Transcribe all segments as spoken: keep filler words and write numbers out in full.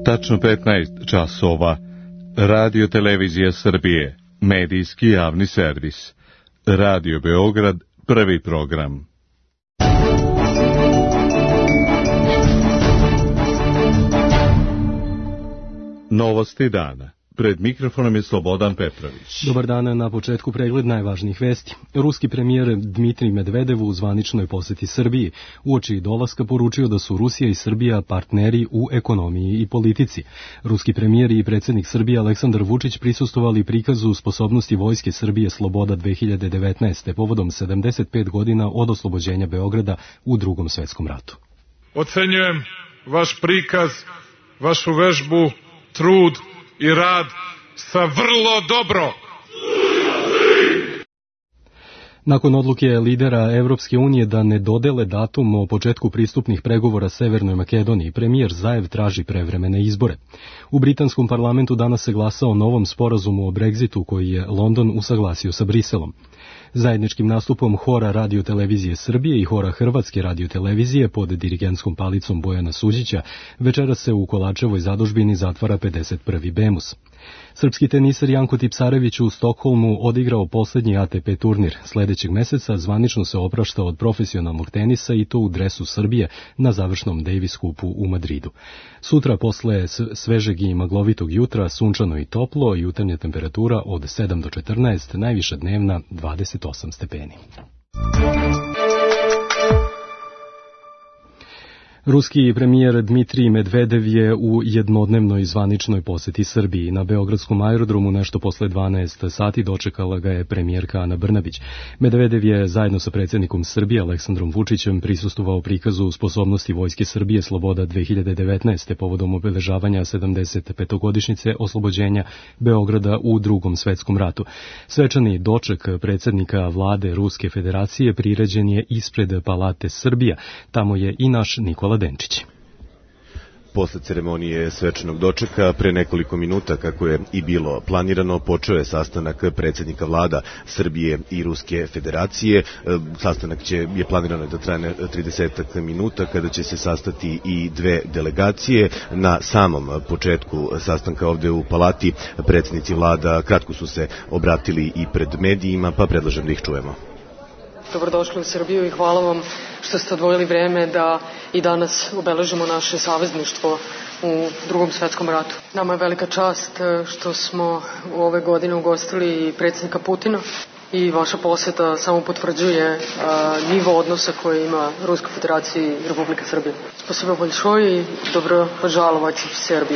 Tačno petnaest časova. Radio Televizija Srbije. Medijski javni servis. Radio Beograd, prvi program. Novosti dana. Pred mikrofonom je Slobodan Petrović. Dobar dan, na početku pregled najvažnijih vesti. Ruski premijer Dmitrij Medvedev u zvaničnoj poseti Srbiji uoči dolaska poručio da su Rusija i Srbija partneri u ekonomiji i politici. Ruski premijer i predsjednik Srbije Aleksandar Vučić prisustvovali prikazu sposobnosti Vojske Srbije Sloboda dve hiljade devetnaeste. povodom sedamdeset pet godina od oslobođenja Beograda u Drugom svetskom ratu. Ocenjujem vaš prikaz, vašu vežbu, trud i rad sa vrlo dobro. Nakon odluke lidera Evropske unije da ne dodele datum o početku pristupnih pregovora Severnoj Makedoniji, premijer Zaev traži prevremene izbore. U britanskom parlamentu danas se glasa o novom sporazumu o Brexitu koji je London usaglasio sa Briselom. Zajedničkim nastupom Hora Radio-televizije Srbije i Hora Hrvatske Radio-televizije pod dirigentskom palicom Bojana Suđića večeras se u Kolačevoj zadužbini zatvara pedeset prvi Bemus. Srpski teniser Janko Tipsarević u Stokholmu odigrao posljednji A T P turnir. Sljedećeg meseca zvanično se oprašta od profesionalnog tenisa i to u dresu Srbije na završnom Davis Cupu u Madridu. Sutra posle svežeg i maglovitog jutra sunčano i toplo, jutarnja temperatura od sedam do četrnaest, najviša dnevna dvadeset osam stepeni. Ruski premijer Dmitrij Medvedev je u jednodnevnoj zvaničnoj poseti Srbiji. Na beogradskom aerodromu nešto posle dvanaest sati dočekala ga je premijerka Ana Brnabić. Medvedev je zajedno sa predsjednikom Srbije Aleksandrom Vučićem prisustvovao prikazu sposobnosti Vojske Srbije Sloboda dve hiljade devetnaeste. povodom obeležavanja sedamdeset petogodišnjice oslobođenja Beograda u Drugom svetskom ratu. Svečani doček predsjednika vlade Ruske federacije priređen je ispred Palate Srbija. Tamo je i naš Nikola Denčić. Posle ceremonije svečanog dočeka, pre nekoliko minuta, kako je i bilo planirano, počeo je sastanak predsjednika vlada Srbije i Ruske federacije. Sastanak će, je planirano da traje trideset minuta, kada će se sastati i dve delegacije. Na samom početku sastanka ovde u Palati predsjednici vlada kratko su se obratili i pred medijima, pa predlažem da ih čujemo. Dobrodošli u Srbiju i hvala vam što ste odvojili vreme da i danas obeležimo naše savezništvo u Drugom svetskom ratu. Nama je velika čast što smo u ove godine ugostili i predsjednika Putina i vaša posjeta samo potvrđuje a, nivo odnosa koje ima Ruska federacija i Republika Srbija. Спасибо большое и добро пожаловать в Сербию.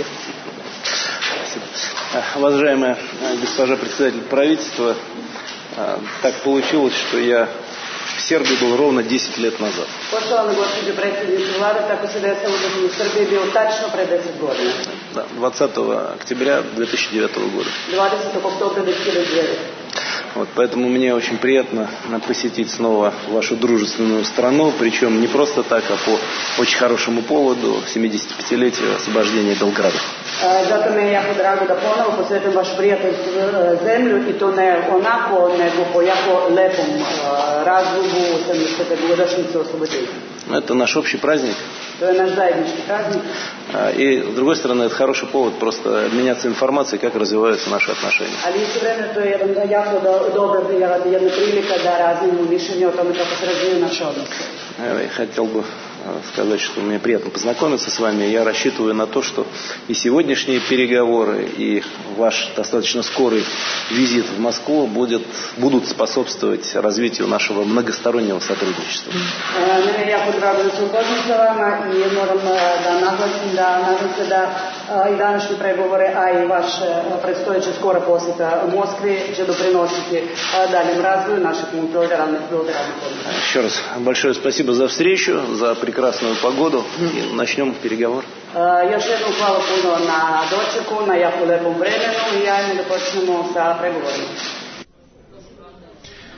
Уважаемая госпожа председатель правительства, так получилось, что я в Сербии был ровно десять лет назад. Poštovana gospođo predsjednice vlade, tako se desilo da sam u Srbiji bio tačno pre deset godina. Да, двадцатого октября две тысячи девятого года. dvadesetog oktobra две тысячи девятого. Вот, поэтому мне очень приятно посетить снова вашу дружественную страну, причем не просто так, а по очень хорошему поводу, семидесятипятилетию освобождения Белграда. Zato mi je jako drago da ponovo posjetim vašu prijateljsku zemlju i to ne onako, nego po jako lepom razlogu sedamdesetogodišnjice oslobođenja. Это наш общий праздник. To je naš zajednički praznik. И, с другой стороны, это хороший повод просто обменяться информацией, как развиваются наши отношения. Ali istovremeno to je jedan jako dobra jedna prilika da razmijenimo mišljenje o tome kako se razvijaju naše odnose. Я хотел бы сказать, что мне приятно познакомиться с вами. Я рассчитываю на то, что и сегодняшние переговоры, и ваш достаточно скорый визит в Москву будет, будут способствовать развитию нашего многостороннего сотрудничества. Mene je jako drago da se upoznam sa vama i moram da naglasim da nadam se da i današnje pregovore, a i vaš predstojeća skora posjeta u Moskvi će doprinositi daljem razvoju naših multilateralnih odnosa. Еще раз большое спасибо за встречу, за прекрасную погоду. И начнем переговор. Još jednom hvala puno na dočeku, na jako lepom vremenu i ajmo da počnemo sa pregovorima.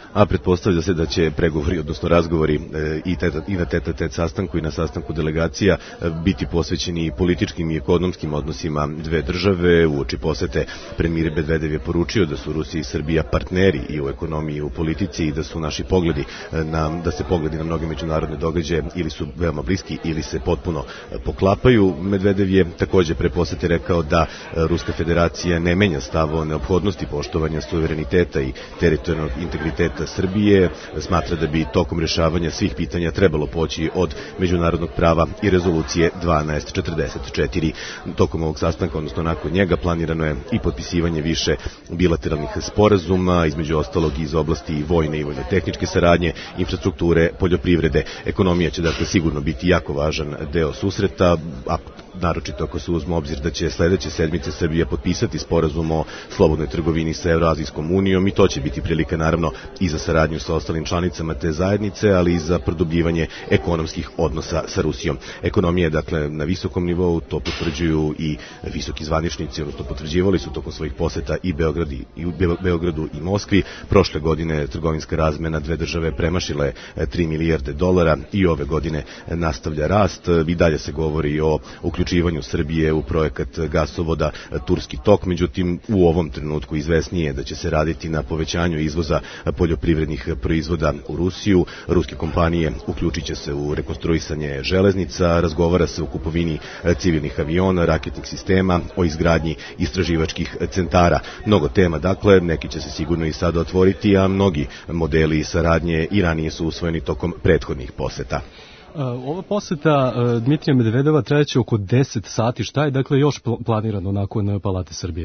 A pretpostavlja se da će pregovori, odnosno razgovori e, i, teta, i na teta-tet sastanku i na sastanku delegacija e, biti posvećeni političkim i ekonomskim odnosima dve države. Uoči posete premijer Medvedev je poručio da su Rusija i Srbija partneri i u ekonomiji i u politici i da su naši pogledi na, da se pogledi na mnoge međunarodne događaje ili su veoma bliski ili se potpuno poklapaju. Medvedev je takođe pre posete rekao da Ruska federacija ne menja stav o neophodnosti poštovanja suvereniteta i teritorijalnog integriteta Srbije. Smatra da bi tokom rešavanja svih pitanja trebalo poći od međunarodnog prava i rezolucije dvanaest četrdeset četiri. Tokom ovog sastanka, odnosno nakon njega, planirano je i potpisivanje više bilateralnih sporazuma, između ostalog iz oblasti vojne i vojno-tehničke saradnje, infrastrukture, poljoprivrede. Ekonomija će dakle sigurno biti jako važan deo susreta, a naročito ako se uzme obzir da će sledeće sedmice Srbija potpisati sporazum o slobodnoj trgovini sa Evroazijskom unijom i to će biti prilika naravno i za saradnju sa ostalim članicama te zajednice, ali i za produbljivanje ekonomskih odnosa sa Rusijom. Ekonomija je dakle na visokom nivou, to potvrđuju i visoki zvaničnici, odnosno potvrđivali su tokom svojih poseta i Beogradu i u Beogradu i Moskvi. Prošle godine trgovinska razmena dve države premašila je tri milijarde dolara i ove godine nastavlja rast. I dalje se govori o uključivanju Srbije u projekat gasovoda Turski tok, međutim u ovom trenutku izvesnije je da će se raditi na povećanju izvoza poljoprivrednih proizvoda u Rusiju. Ruske kompanije uključit će se u rekonstruisanje železnica, razgovara se o kupovini civilnih aviona, raketnih sistema, o izgradnji istraživačkih centara. Mnogo tema, dakle, neki će se sigurno i sada otvoriti, a mnogi modeli saradnje i ranije su usvojeni tokom prethodnih poseta. Ova poseta Dmitrija Medvedeva trajaće oko deset sati. Šta je dakle još planirano nakon Palate Srbije?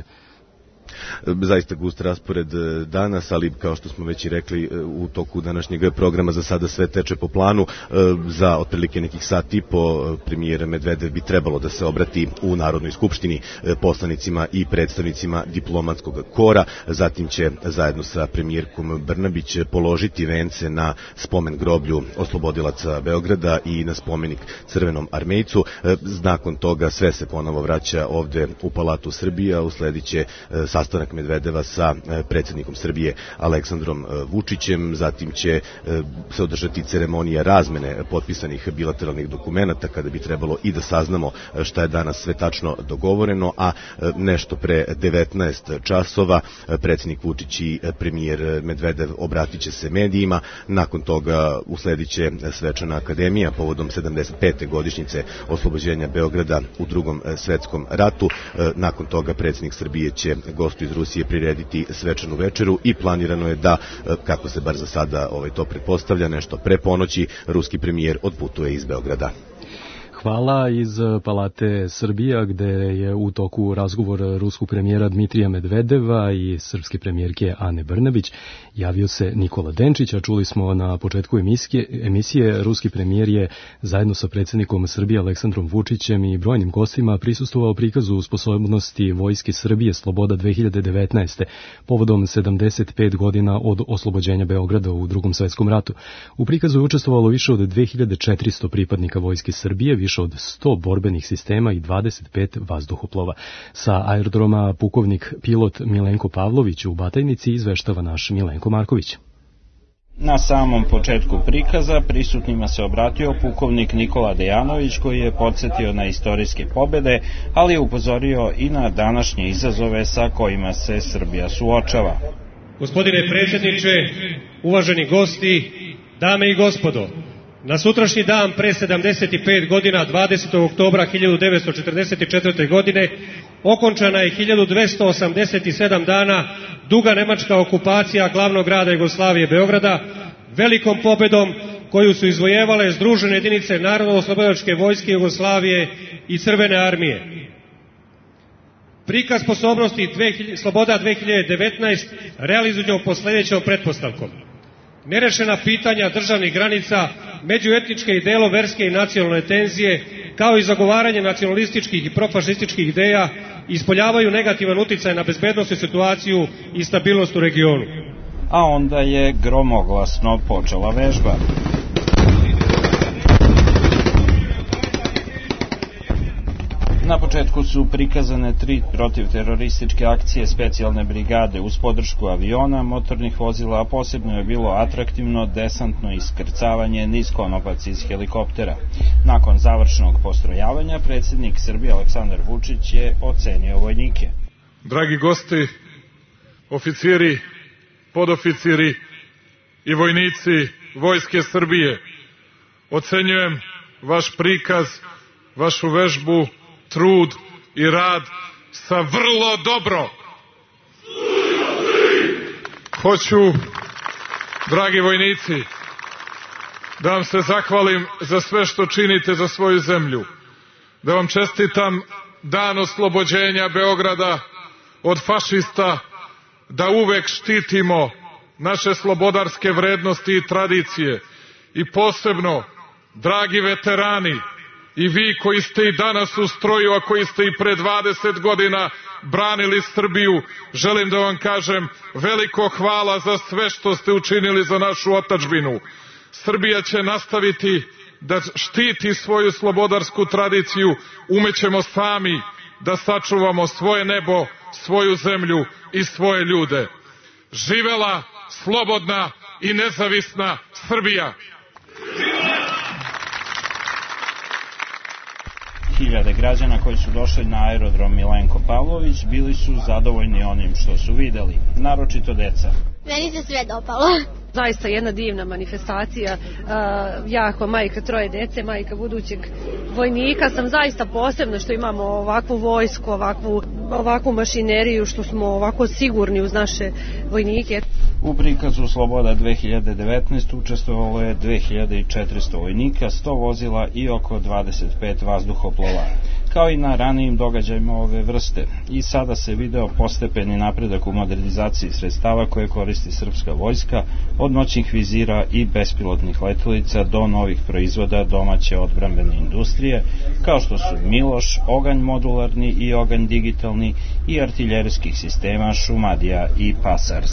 Zaista gust raspored danas, ali kao što smo već i rekli u toku današnjeg programa za sada sve teče po planu. Za otprilike nekih sat i po premijer Medvedev bi trebalo da se obrati u Narodnoj skupštini poslanicima i predstavnicima diplomatskog kora. Zatim će zajedno sa premijerkom Brnabić položiti vence na spomen groblju oslobodilaca Beograda i na spomenik Crvenom armejcu. Nakon toga sve se ponovo vraća ovde u Palatu Srbije, a usledit će sastanak Medvedeva sa predsjednikom Srbije Aleksandrom Vučićem, zatim će se održati ceremonija razmene potpisanih bilateralnih dokumenata kada bi trebalo i da saznamo šta je danas sve tačno dogovoreno, a nešto pre devetnaest časova predsjednik Vučić i premijer Medvedev obratit će se medijima. Nakon toga usledit će svečana akademija povodom sedamdeset pete godišnjice oslobođenja Beograda u Drugom svetskom ratu. Nakon toga predsjednik Srbije će gostu iz Rusije prirediti svečanu večeru i planirano je da, kako se bar za sada ovaj, to pretpostavlja, nešto pre ponoći ruski premijer odputuje iz Beograda. Hvala. Iz Palate Srbija, gde je u toku razgovor ruskog premijera Dmitrija Medvedeva i srpske premijerke Ane Brnabić, javio se Nikola Denčić, a čuli smo na početku emisije, emisije ruski premijer je zajedno sa predsjednikom Srbije Aleksandrom Vučićem i brojnim gostima prisustvovao prikazu sposobnosti Vojske Srbije Sloboda dve hiljade devetnaeste povodom sedamdeset pet godina od oslobođenja Beograda u Drugom svetskom ratu. U prikazu je učestvovalo više od dve hiljade četiristo pripadnika Vojske Srbije, više od sto borbenih sistema i dvadeset pet vazduhoplova. Sa aerodroma pukovnik pilot Milenko Pavlović u Batajnici izveštava naš Milenko Marković. Na samom početku prikaza prisutnima se obratio pukovnik Nikola Dejanović, koji je podsjetio na istorijske pobede, ali je upozorio i na današnje izazove sa kojima se Srbija suočava. Gospodine predsjedniče, uvaženi gosti, dame i gospodo, na sutrašnji dan pre sedamdeset pet godina, dvadesetog oktobra hiljadu devetsto četrdeset četvrte. godine, okončana je hiljadu dvesta osamdeset sedam dana duga nemačka okupacija glavnog grada Jugoslavije Beograda, velikom pobedom koju su izvojevale združene jedinice Narodno-oslobodilačke vojske Jugoslavije i Crvene armije. Prikaz sposobnosti Sloboda dve hiljade devetnaeste realizujemo po sljedećom pretpostavkom. Nerešena pitanja državnih granica, međuetničke i deloverske i nacionalne tenzije, kao i zagovaranje nacionalističkih i profašističkih ideja, ispoljavaju negativan uticaj na bezbednosnu situaciju i stabilnost u regionu. A onda je gromoglasno počela vežba. Na početku su prikazane tri protivterorističke akcije specijalne brigade uz podršku aviona, motornih vozila, a posebno je bilo atraktivno desantno iskrcavanje niskonopac iz helikoptera. Nakon završnog postrojavanja, predsjednik Srbije Aleksandar Vučić je ocenio vojnike. Dragi gosti, oficiri, podoficiri i vojnici Vojske Srbije, ocenjujem vaš prikaz, vašu vežbu, trud i rad sa vrlo dobro. Hoću, dragi vojnici, da vam se zahvalim za sve što činite za svoju zemlju, da vam čestitam dan oslobođenja Beograda od fašista, da uvek štitimo naše slobodarske vrednosti i tradicije i posebno, dragi veterani, i vi koji ste i danas u stroju, a koji ste i pre dvadeset godina branili Srbiju, želim da vam kažem veliko hvala za sve što ste učinili za našu otadžbinu. Srbija će nastaviti da štiti svoju slobodarsku tradiciju, umećemo sami da sačuvamo svoje nebo, svoju zemlju i svoje ljude. Živela slobodna i nezavisna Srbija! Hiljade građana koji su došli na aerodrom Milenko Pavlović bili su zadovoljni onim što su videli, naročito deca. Meni se sve dopalo. Zaista jedna divna manifestacija, ja kao majka troje dece, majka budućeg vojnika sam zaista posebno što imamo ovakvu vojsku, ovakvu, ovakvu mašineriju, što smo ovako sigurni uz naše vojnike. U prikazu Sloboda dve hiljade devetnaeste učestvovalo je dve hiljade četiristo vojnika, sto vozila i oko dvadeset pet vazduhoplova. Kao i na ranijim događajima ove vrste. I sada se video postepeni napredak u modernizaciji sredstava koje koristi srpska vojska, od noćnih vizira i bespilotnih letelica do novih proizvoda domaće odbrambene industrije, kao što su Miloš, oganj modularni i oganj digitalni i artiljerijskih sistema Šumadija i Pasars.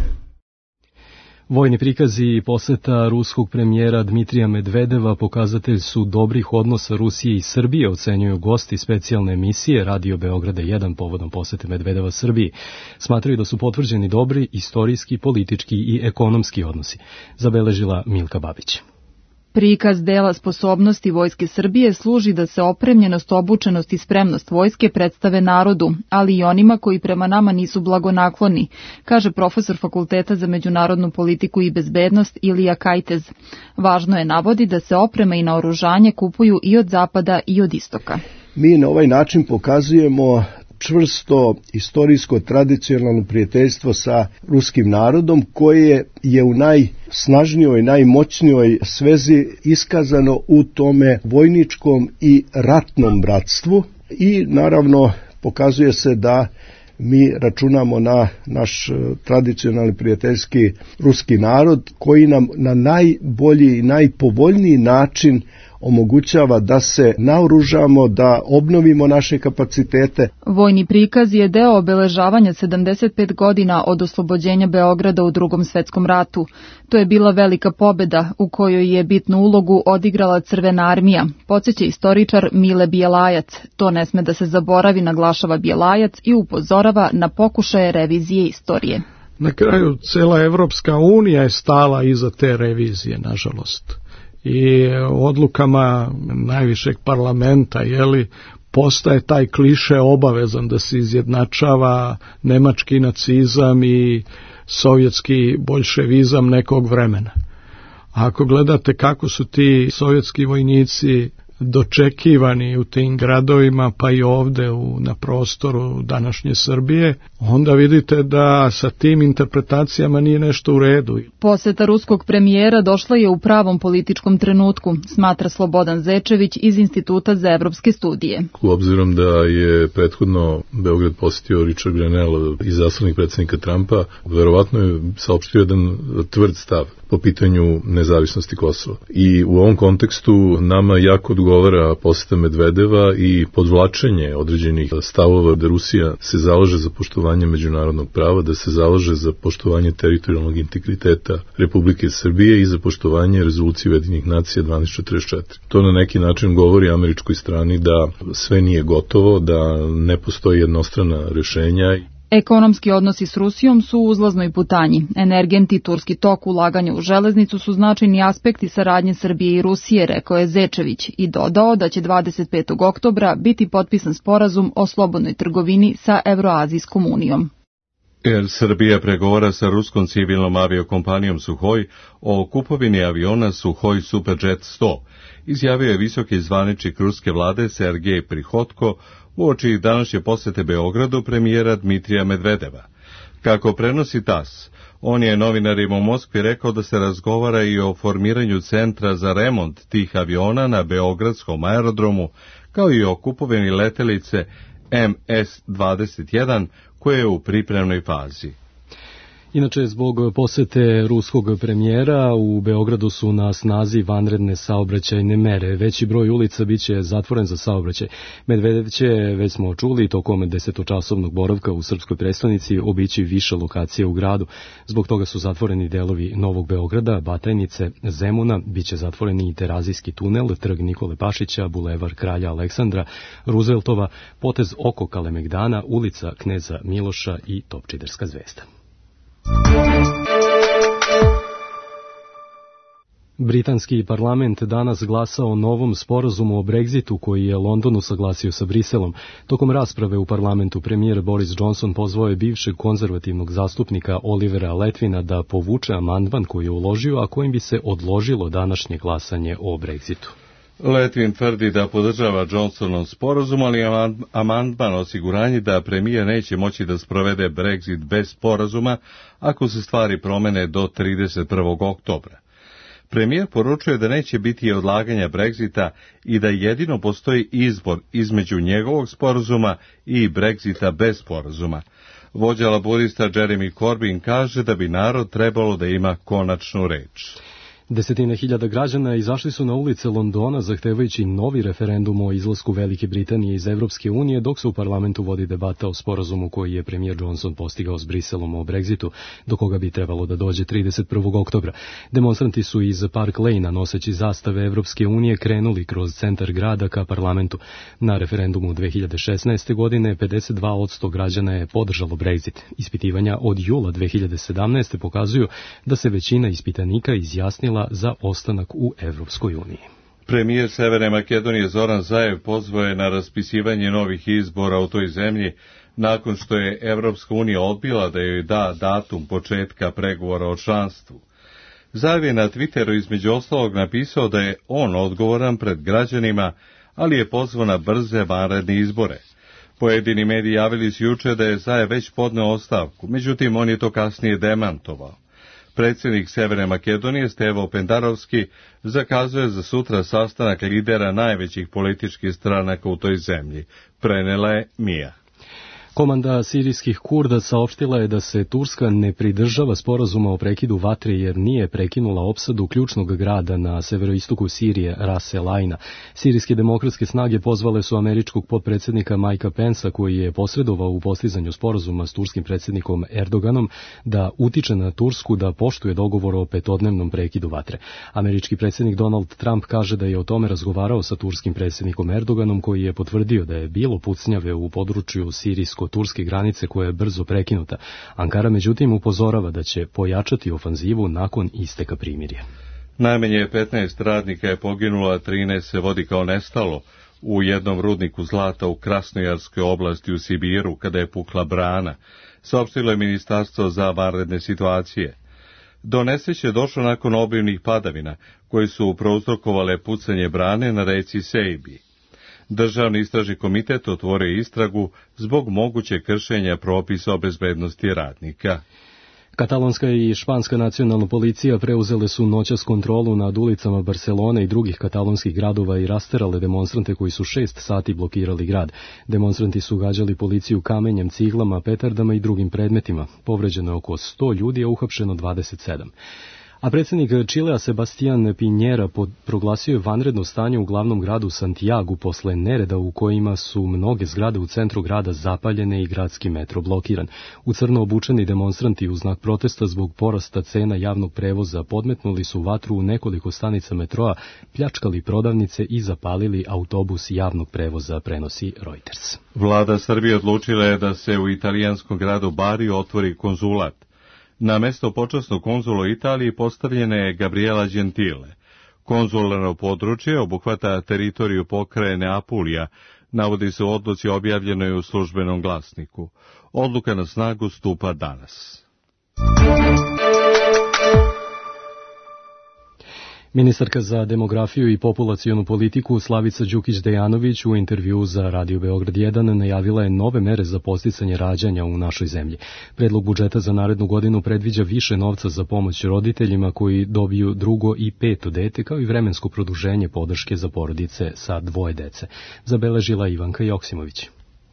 Vojni prikazi i poseta ruskog premijera Dmitrija Medvedeva pokazatelj su dobrih odnosa Rusije i Srbije, ocenjuju gosti specijalne emisije Radio Beograda jedan povodom posete Medvedeva Srbiji. Smatraju da su potvrđeni dobri istorijski, politički i ekonomski odnosi, zabeležila Milka Babić. Prikaz dela sposobnosti Vojske Srbije služi da se opremljenost, obučenost i spremnost vojske predstave narodu, ali i onima koji prema nama nisu blagonakloni, kaže profesor Fakulteta za međunarodnu politiku i bezbednost Ilija Kajtez. Važno je navodi da se oprema i naoružanje kupuju i od zapada i od istoka. Mi na ovaj način pokazujemo čvrsto istorijsko tradicionalno prijateljstvo sa ruskim narodom koje je u najsnažnijoj, najmoćnijoj svezi iskazano u tome vojničkom i ratnom bratstvu i naravno pokazuje se da mi računamo na naš tradicionalni prijateljski ruski narod koji nam na najbolji i najpovoljniji način omogućava da se naoružamo, da obnovimo naše kapacitete. Vojni prikaz je deo obeležavanja sedamdeset pet godina od oslobođenja Beograda u Drugom svetskom ratu. To je bila velika pobeda u kojoj je bitnu ulogu odigrala Crvena armija, podsjeća istoričar Mile Bjelajac. To ne sme da se zaboravi, naglašava Bjelajac i upozorava na pokušaje revizije istorije. Na kraju cela Evropska unija je stala iza te revizije, nažalost. I odlukama najvišeg parlamenta, jeli, postaje taj kliše obavezan da se izjednačava nemački nacizam i sovjetski boljševizam nekog vremena. A ako gledate kako su ti sovjetski vojnici dočekivani u tim gradovima, pa i ovde u, na prostoru današnje Srbije, onda vidite da sa tim interpretacijama nije nešto u redu. Poseta ruskog premijera došla je u pravom političkom trenutku, smatra Slobodan Zečević iz Instituta za evropske studije. Obzirom da je prethodno Beograd posjetio Richard Grenell, izaslanik predsjednika Trumpa, verovatno je saopštio jedan tvrd stav po pitanju nezavisnosti Kosova. I u ovom kontekstu nama jako odgovara zagovara poseta Medvedeva i podvlačenje određenih stavova da Rusija se zalaže za poštovanje međunarodnog prava, da se zalaže za poštovanje teritorijalnog integriteta Republike Srbije i za poštovanje rezolucije Ujedinjenih nacija dvanaest četrdeset četiri. To na neki način govori američkoj strani da sve nije gotovo, da ne postoji jednostrana rešenja. Ekonomski odnosi s Rusijom su u uzlaznoj putanji. Energenti, turski tok, ulaganje u železnicu su značajni aspekti saradnje Srbije i Rusije, rekao je Zečević i dodao da će dvadeset petog oktobra biti potpisan sporazum o slobodnoj trgovini sa Evroazijskom unijom. Air Srbija pregovara sa ruskom civilnom aviokompanijom Suhoj o kupovini aviona Suhoj Superjet sto, izjavio je visoki zvaničnik ruske vlade Sergej Prihodko uoči današnje posete Beogradu premijera Dmitrija Medvedeva. Kako prenosi TAS, on je novinarima u Moskvi rekao da se razgovara i o formiranju centra za remont tih aviona na beogradskom aerodromu, kao i o kupovini letelice M S dvadeset jedan koje je u pripremnoj fazi. Inače, zbog posete ruskog premijera u Beogradu su na snazi vanredne saobraćajne mere. Veći broj ulica biće zatvoren za saobraćaj. Medvedev će, već smo čuli, tokom desetočasovnog boravka u srpskoj prestonici obići više lokacija u gradu. Zbog toga su zatvoreni delovi Novog Beograda, Batajnice, Zemuna, biće zatvoreni i Terazijski tunel, trg Nikole Pašića, bulevar Kralja Aleksandra, Rooseveltova, potez oko Kalemegdana, ulica Kneza Miloša i Topčiderska zvezda. Britanski parlament danas glasa o novom sporazumu o Brexitu koji je London usaglasio sa Briselom. Tokom rasprave u parlamentu premijer Boris Johnson pozvao je bivšeg konzervativnog zastupnika Olivera Letvina da povuče amandman koji je uložio, a kojim bi se odložilo današnje glasanje o Brexitu. Letvin tvrdi da podržava Johnsonov sporazum, ali amandman osiguranje da premijer neće moći da sprovede Brexit bez sporazuma ako se stvari promene do trideset prvog oktobra. Premijer poručuje da neće biti odlaganja Brexita i da jedino postoji izbor između njegovog sporazuma i Brexita bez sporazuma. Vođa laburista Jeremy Corbyn kaže da bi narod trebalo da ima konačnu reč. Desetine hiljada građana izašli su na ulice Londona zahtevajući novi referendum o izlasku Velike Britanije iz Evropske unije, dok se u parlamentu vodi debata o sporazumu koji je premijer Johnson postigao s Briselom o Brexitu, do koga bi trebalo da dođe trideset prvog oktobra. Demonstranti su iz Park Lane-a noseći zastave Evropske unije krenuli kroz centar grada ka parlamentu. Na referendumu dve hiljade šesnaeste. godine pedeset dva posto građana je podržalo Brexit. Ispitivanja od jula dve hiljade sedamnaeste. pokazuju da se većina ispitanika izjasnila za ostanak u Evropskoj uniji. Premijer Severne Makedonije Zoran Zaev pozvao je na raspisivanje novih izbora u toj zemlji nakon što je Evropska unija odbila da joj da datum početka pregovora o članstvu. Zaev je na Twitteru između ostalog napisao da je on odgovoran pred građanima, ali je pozvao na brze vanredne izbore. Pojedini mediji javili su juče da je Zaev već podneo ostavku, međutim on je to kasnije demantovao. Predsjednik Severne Makedonije Stevo Pendarovski zakazuje za sutra sastanak lidera najvećih političkih stranaka u toj zemlji, prenela je Mija. Komanda sirijskih Kurda saopštila je da se Turska ne pridržava sporazuma o prekidu vatre jer nije prekinula opsadu ključnog grada na severoistoku Sirije, Ras El Aina. Sirijske demokratske snage pozvale su američkog potpredsjednika Mikea Pensa, koji je posredovao u postizanju sporazuma s turskim predsjednikom Erdoganom, da utiče na Tursku da poštuje dogovor o petodnevnom prekidu vatre. Američki predsjednik Donald Trump kaže da je o tome razgovarao sa turskim predsjednikom Erdoganom, koji je potvrdio da je bilo pucnjave u području sirijsko turske granice koja je brzo prekinuta. Ankara međutim upozorava da će pojačati ofanzivu nakon isteka primirja. Najmanje petnaest radnika je poginulo, a trinaest se vodi kao nestalo u jednom rudniku zlata u Krasnojarskoj oblasti u Sibiru kada je pukla brana, saopštilo je Ministarstvo za vanredne situacije. Do nesreće je došlo nakon obilnih padavina koje su prouzrokovale pucanje brane na reci Sejbi. Državni istražni komitet otvorio istragu zbog mogućeg kršenja propisa o bezbednosti radnika. Katalonska i španska nacionalna policija preuzele su noćas kontrolu nad ulicama Barcelone i drugih katalonskih gradova i rasterale demonstrante koji su šest sati blokirali grad. Demonstranti su gađali policiju kamenjem, ciglama, petardama i drugim predmetima. Povređeno je oko sto ljudi, a uhapšeno dvadeset sedam. A predsjednik Čilea Sebastián Piñera proglasio je vanredno stanje u glavnom gradu Santiagu posle nereda u kojima su mnoge zgrade u centru grada zapaljene i gradski metro blokiran. U crno obučeni demonstranti u znak protesta zbog porasta cena javnog prevoza podmetnuli su vatru u nekoliko stanica metroa, pljačkali prodavnice i zapalili autobus javnog prevoza, prenosi Reuters. Vlada Srbije odlučila je da se u italijanskom gradu Bari otvori konzulat. Na mesto počasnog konzula Italiji postavljena je Gabriela Gentile. Konzularno područje obuhvata teritoriju pokrajine Apulija, navodi se u odluci objavljenoj u službenom glasniku. Odluka na snagu stupa danas. Ministarka za demografiju i populacionu politiku Slavica Đukić-Dejanović u intervjuu za Radio Beograd jedan najavila je nove mere za podsticanje rađanja u našoj zemlji. Predlog budžeta za narednu godinu predviđa više novca za pomoć roditeljima koji dobiju drugo i peto dete, kao i vremensko produženje podrške za porodice sa dvoje dece. Zabeležila Ivanka Joksimović.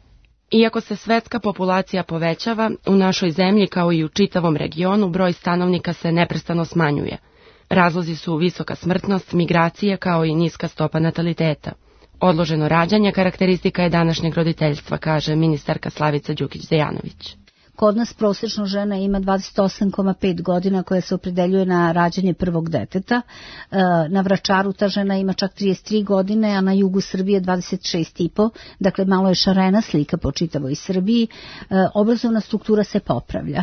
Iako se svetska populacija povećava, u našoj zemlji kao i u čitavom regionu broj stanovnika se neprestano smanjuje. Razlozi su visoka smrtnost, migracije kao i niska stopa nataliteta. Odloženo rađanje karakteristika je današnjeg roditeljstva, kaže ministarka Slavica Đukić-Dejanović. Kod nas prosječno žena ima dvadeset osam zarez pet godina koja se opredeljuje na rađanje prvog deteta. Na Vračaru ta žena ima čak trideset tri godine, a na jugu Srbije dvadeset šest i po. Dakle, malo je šarena slika po čitavoj Srbiji. Obrazovna struktura se popravlja.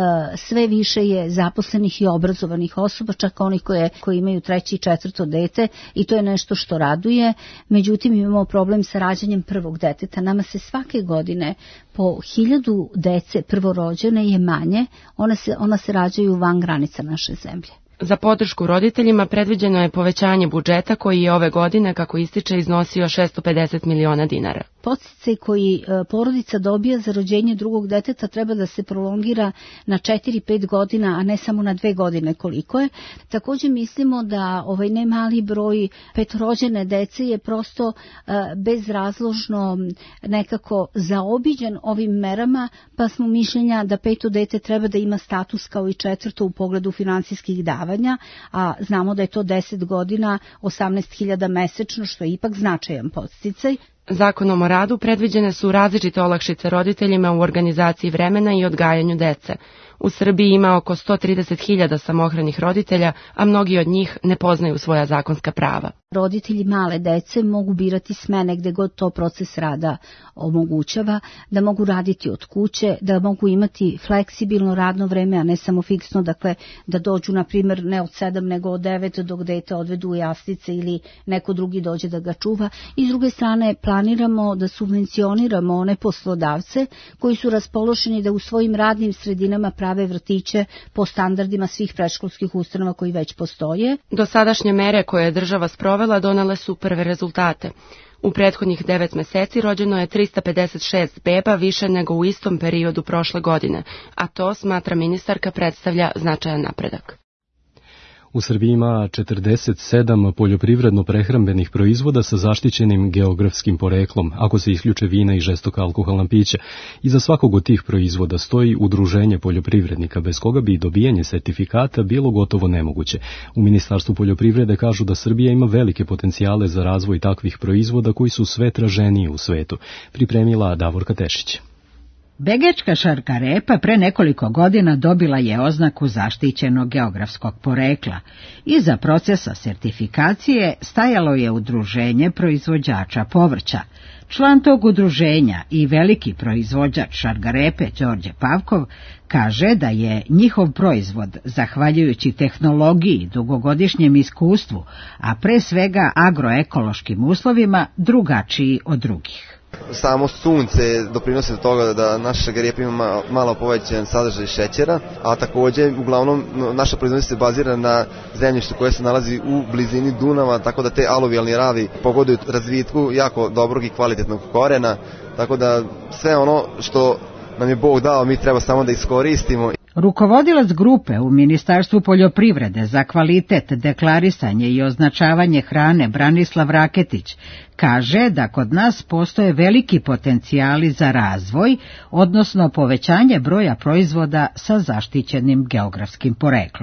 Sve više je zaposlenih i obrazovanih osoba, čak onih koje, koji imaju treće i četvrto dete, i to je nešto što raduje. Međutim, imamo problem sa rađanjem prvog deteta. Nama se svake godine po hiljadu dece prvorođene je manje, ona se, ona se rađaju van granica naše zemlje. Za podršku roditeljima predviđeno je povećanje budžeta koji je ove godine, kako ističe, iznosio šesto pedeset miliona dinara. Podsticaj koji porodica dobija za rođenje drugog deteta treba da se prolongira na četiri do pet godina, a ne samo na dve godine koliko je. Također mislimo da ovaj ne mali broj petorođene dece je prosto bezrazložno nekako zaobiđen ovim merama, pa smo mišljenja da peto dete treba da ima status kao i četvrto u pogledu finansijskih davanja, a znamo da je to deset godina, osamnaest hiljada mesečno, što je ipak značajan podsticaj. Zakonom o radu predviđene su različite olakšice roditeljima u organizaciji vremena i odgajanju dece. U Srbiji ima oko sto trideset hiljada samohranih roditelja, a mnogi od njih ne poznaju svoja zakonska prava. Roditelji male dece mogu birati smene gde god to proces rada omogućava, da mogu raditi od kuće, da mogu imati fleksibilno radno vreme, a ne samo fiksno, dakle da dođu, na primjer, ne od sedam nego od devet dok dete odvedu u jaslice ili neko drugi dođe da ga čuva. I s druge strane planiramo da subvencioniramo one poslodavce koji su raspoloženi da u svojim radnim sredinama prave vrtiće po standardima svih predškolskih ustanova koji već postoje. Dosadašnje mere koje je država sprovela donele su prve rezultate. U prethodnih devet meseci rođeno je trista pedeset šest beba više nego u istom periodu prošle godine, a to, smatra ministarka, predstavlja značajan napredak. U Srbiji ima četrdeset sedam poljoprivredno-prehrambenih proizvoda sa zaštićenim geografskim poreklom, ako se isključe vina i žestoka alkoholna pića. Iza svakog od tih proizvoda stoji udruženje poljoprivrednika, bez koga bi dobijanje sertifikata bilo gotovo nemoguće. U Ministarstvu poljoprivrede kažu da Srbija ima velike potencijale za razvoj takvih proizvoda koji su sve traženiji u svetu. Pripremila Davorka Tešić. Begečka šarka repa pre nekoliko godina dobila je oznaku zaštićenog geografskog porekla. Iza procesa sertifikacije stajalo je udruženje proizvođača povrća. Član tog udruženja i veliki proizvođač šargarepe Đorđe Pavkov kaže da je njihov proizvod, zahvaljujući tehnologiji, dugogodišnjem iskustvu, a pre svega agroekološkim uslovima, drugačiji od drugih. Samo sunce doprinosi do toga da naša šargarepa ima malo povećan sadržaj šećera, a također uglavnom naša proizvodnja se bazira na zemljištu koje se nalazi u blizini Dunava, tako da te aluvijalni ravi pogoduju razvitku jako dobrog i kvalitetnog korena, tako da sve ono što nam je Bog dao mi treba samo da iskoristimo. Rukovodilac grupe u Ministarstvu poljoprivrede za kvalitet, deklarisanje i označavanje hrane Branislav Raketić kaže da kod nas postoje veliki potencijali za razvoj, odnosno povećanje broja proizvoda sa zaštićenim geografskim poreklom.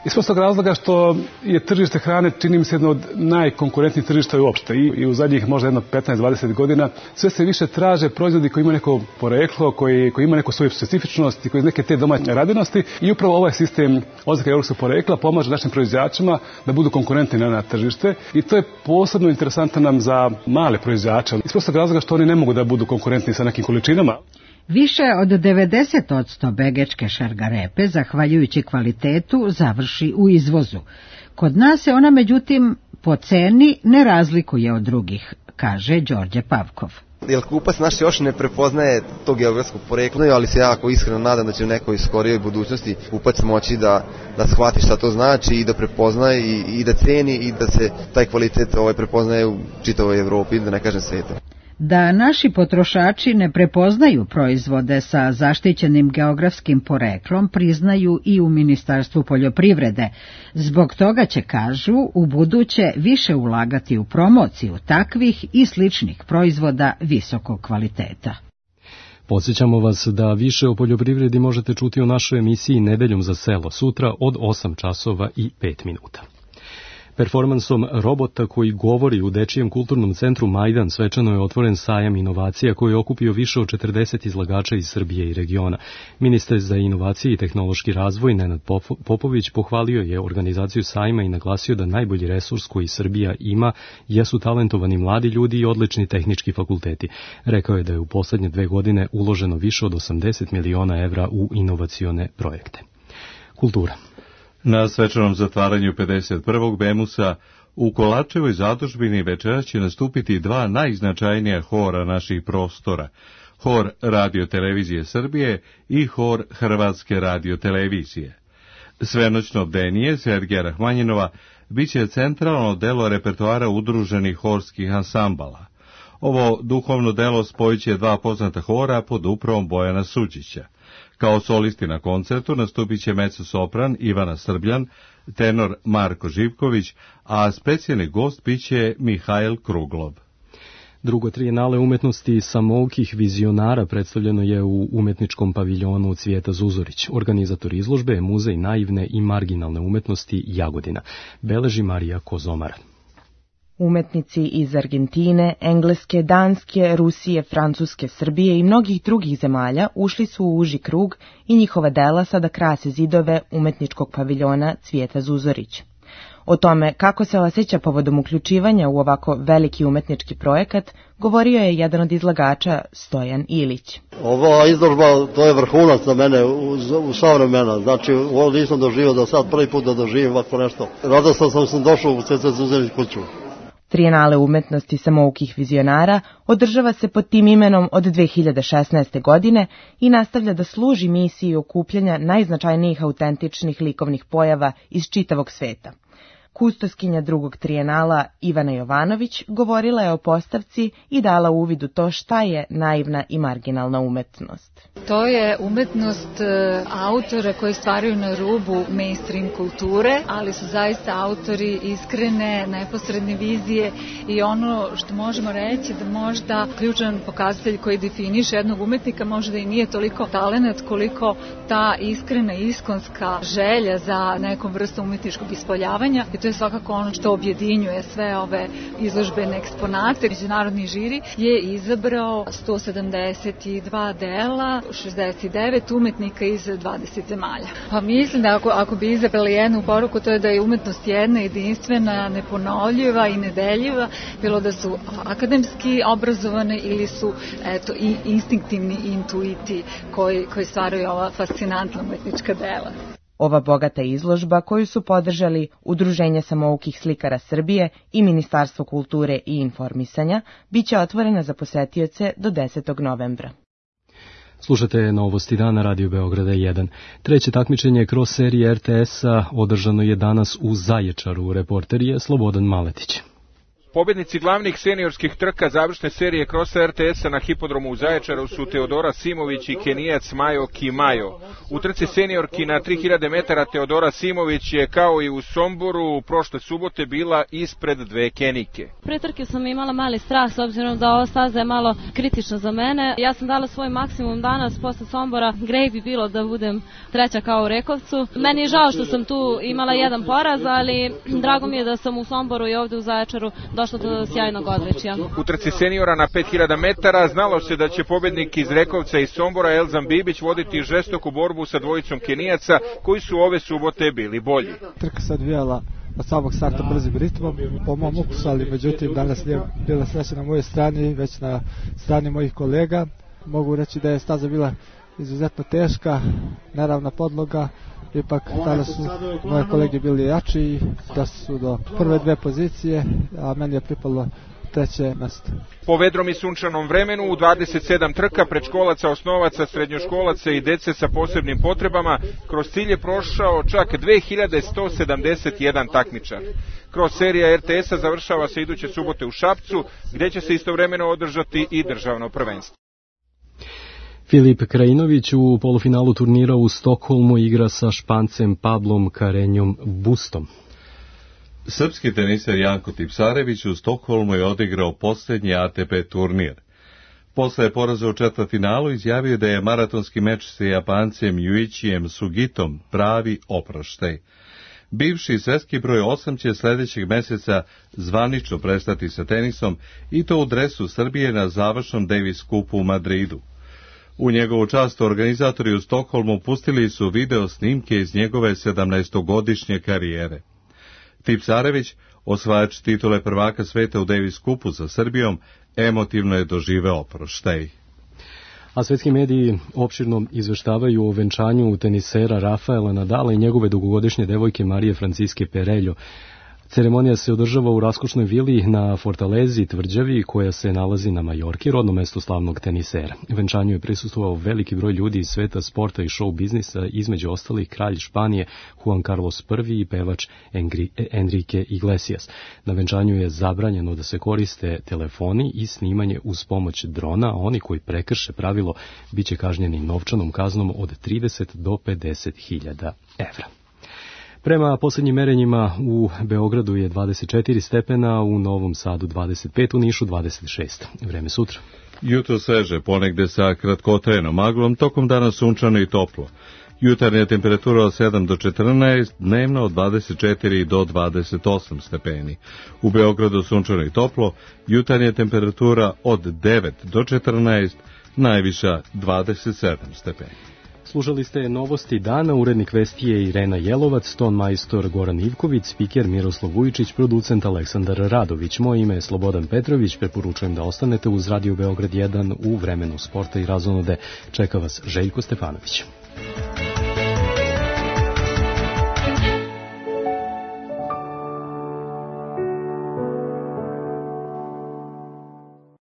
Iz prostog razloga što je tržište hrane, čini mi se, jedno od najkonkurentnijih tržišta uopšte i, i u zadnjih možda jedno petnaest dvadeset godina sve se više traže proizvodi koji imaju neko poreklo, koji, koji imaju neku svoju specifičnost i koji iz neke te domaće radinosti i upravo ovaj sistem oznake evropskog porekla pomaže našim proizvođačima da budu konkurentni na, na tržište i to je posebno interesantno nam za male proizvođače. Iz prostog razloga što oni ne mogu da budu konkurentni sa nekim količinama. Više od devedeset posto begečke šargarepe, zahvaljujući kvalitetu, završi u izvozu. Kod nas se ona, međutim, po ceni ne razlikuje od drugih, kaže Đorđe Pavkov. Jer kupac naš još ne prepoznaje to geografsko poreklo, ali se jako iskreno nadam da će u nekoj skorijoj budućnosti kupac moći da, da shvati šta to znači i da prepoznaje i, i da ceni i da se taj kvalitet ovaj prepoznaje u čitavoj Evropi, da ne kažem svijetu. Da naši potrošači ne prepoznaju proizvode sa zaštićenim geografskim poreklom priznaju i u Ministarstvu poljoprivrede. Zbog toga će, kažu, u buduće više ulagati u promociju takvih i sličnih proizvoda visokog kvaliteta. Podsjećamo vas da više o poljoprivredi možete čuti u našoj emisiji Nedeljom za selo sutra od osam časova i pet minuta. Performansom robota koji govori u Dečijem kulturnom centru Majdan svečano je otvoren sajam inovacija koji je okupio više od četrdeset izlagača iz Srbije i regiona. Ministar za inovacije i tehnološki razvoj Nenad Popović pohvalio je organizaciju sajma i naglasio da najbolji resurs koji Srbija ima jesu talentovani mladi ljudi i odlični tehnički fakulteti. Rekao je da je u poslednje dve godine uloženo više od osamdeset miliona evra u inovacione projekte. Kultura. Na svečanom zatvaranju pedeset prvog Bemusa u Kolačevoj zadužbini večeras će nastupiti dva najznačajnija hora naših prostora, hor Radio-televizije Srbije i hor Hrvatske radio-televizije. Svenoćno bdenije Sergeja Rahmanjinova biće centralno delo repertoara udruženih horskih ansambala. Ovo duhovno delo spojiće dva poznata hora pod upravom Bojana Suđića. Kao solisti na koncertu nastupit će mezzo-sopran Ivana Srbljan, tenor Marko Živković, a specijalni gost biće Mihajl Kruglov. Drugo trijenale umetnosti samoukih vizionara predstavljeno je u umetničkom paviljonu Cvijeta Zuzorić. Organizator izložbe je Muzej naivne i marginalne umetnosti Jagodina. Beleži Marija Kozomar. Umetnici iz Argentine, Engleske, Danske, Rusije, Francuske, Srbije i mnogih drugih zemalja ušli su u uži krug i njihova dela sada krase zidove umetničkog paviljona Cvijeta Zuzorić. O tome kako se osjeća povodom uključivanja u ovako veliki umetnički projekat govorio je jedan od izlagača Stojan Ilić. Ova izložba to je vrhunac za mene u, u sva vremena, znači ovo nisam doživio da sad prvi put da doživim ovako nešto. Radostan sam sam došao u Cvijeta Zuzorić kuću. Trijenale umetnosti samoukih vizionara održava se pod tim imenom od dve hiljade šesnaeste. godine i nastavlja da služi misiji okupljanja najznačajnijih autentičnih likovnih pojava iz čitavog sveta. Kustoskinja drugog trijenala Ivana Jovanović govorila je o postavci i dala uvid u to šta je naivna i marginalna umetnost. To je umetnost autora koji stvaraju na rubu mainstream kulture, ali su zaista autori iskrene, neposredne vizije i ono što možemo reći da možda ključan pokazatelj koji definiše jednog umetnika možda i nije toliko talenat koliko ta iskrena iskonska želja za nekom vrstom umetničkog ispoljavanja. I to je svakako ono što objedinjuje sve ove izložbene eksponate. Međunarodni žiri je izabrao sto sedamdeset dva dela, šezdeset devet umetnika iz dvadeset zemalja. Pa mislim da ako, ako bi izabrali jednu poruku, to je da je umetnost jedna, jedinstvena, neponovljiva i nedeljiva, bilo da su akademski obrazovane ili su eto, i instinktivni intuiti koji, koji stvaraju ova fascinantna umetnička dela. Ova bogata izložba koju su podržali Udruženje samoukih slikara Srbije i Ministarstvo kulture i informisanja biće otvorena za posetioce do desetog novembra. Slušate Novosti dana Radio Beograda jedan. Treće takmičenje kroz serije er te es-a održano je danas u Zaječaru. Reporter je Slobodan Maletić. Pobednici glavnih seniorskih trka završne serije krosa er te es-a na hipodromu u Zaječaru su Teodora Simović i Kenijac Majo Kimajo. U trci seniorki na tri hiljade metara Teodora Simović je kao i u Somboru prošle subote bila ispred dve Kenike. Pre trke sam imala mali strah s obzirom da ova staza je malo kritična za mene. Ja sam dala svoj maksimum danas posle Sombora. Greh bi bilo da budem treća kao u Rekovcu. Meni je žao što sam tu imala jedan poraz, ali drago mi je da sam u Somboru i ovde u Zaječaru došla do sjajnog odličja. U trci seniora na pet hiljada metara znalo se da će pobednik iz Rekovca i Sombora Elzan Bibić voditi žestoku borbu sa dvojicom Kenijaca koji su ove subote bili bolji. Trka se odvijala od samog starta brzim ritmom, po mom ukusu, ali međutim danas nije bila sreća na mojoj strani, već na strani mojih kolega. Mogu reći da je staza bila izuzetno teška, neravna podloga, ipak tada su moje kolege bili jači i da su do prve dve pozicije, a meni je pripalo treće mesto. Po vedrom i sunčanom vremenu u dvadeset sedam trka predškolaca, osnovaca, srednjoškolaca i dece sa posebnim potrebama kroz cilj je prošao čak dve hiljade sto sedamdeset jedan takmičar. Kroz serija er te es-a završava se iduće subote u Šapcu, gde će se istovremeno održati i državno prvenstvo. Filip Krajinović u polufinalu turnira u Stokholmu igra sa Špancem Pablom Karenjom Bustom. Srpski teniser Janko Tipsarević u Stokholmu je odigrao posljednji a te pe turnir. Posle poraza u četvrtfinalu izjavio da je maratonski meč sa Japancem Yuichijem Sugitom pravi oproštaj. Bivši svetski broj osam će sljedećeg meseca zvanično prestati sa tenisom i to u dresu Srbije na završnom Davis Cupu u Madridu. U njegovu čast organizatori u Stokholmu pustili su video snimke iz njegove sedamnaestogodišnje karijere. Tipsarević, osvajač titule prvaka sveta u Davis Cupu sa Srbijom, emotivno je doživeo oproštaj. A svetski mediji opširno izveštavaju o venčanju tenisera Rafaela Nadala i njegove dugogodišnje devojke Marije Franciske Pereljo. Ceremonija se održava u raskošnoj vili na Fortalezi tvrđavi koja se nalazi na Majorki, rodno mesto slavnog tenisera. Venčanju je prisustvovao veliki broj ljudi iz sveta sporta i show biznisa, između ostalih kralj Španije Juan Carlos prvi i pevač Enrique Iglesias. Na venčanju je zabranjeno da se koriste telefoni i snimanje uz pomoć drona, a oni koji prekrše pravilo biće kažnjeni novčanom kaznom od trideset do pedeset hiljada evra. Prema posljednjim merenjima u Beogradu je dvadeset četiri stepena, u Novom Sadu dvadeset pet, u Nišu dvadeset šest. Vreme sutra. Jutro sveže, ponegde sa kratkotrajnom maglom, tokom dana sunčano i toplo. Jutarnja temperatura od sedam do četrnaest, dnevno od dvadeset četiri do dvadeset osam stepeni. U Beogradu sunčano i toplo, jutarnja temperatura od devet do četrnaest, najviša dvadeset sedam stepeni. Slušali ste novosti dana, urednik vesti je Irena Jelovac, ton majstor Goran Ivković, spiker Miroslav Vujičić, producent Aleksandar Radović. Moje ime je Slobodan Petrović, preporučujem da ostanete uz Radio Beograd jedan u vremenu sporta i razonode. Čeka vas Željko Stefanović.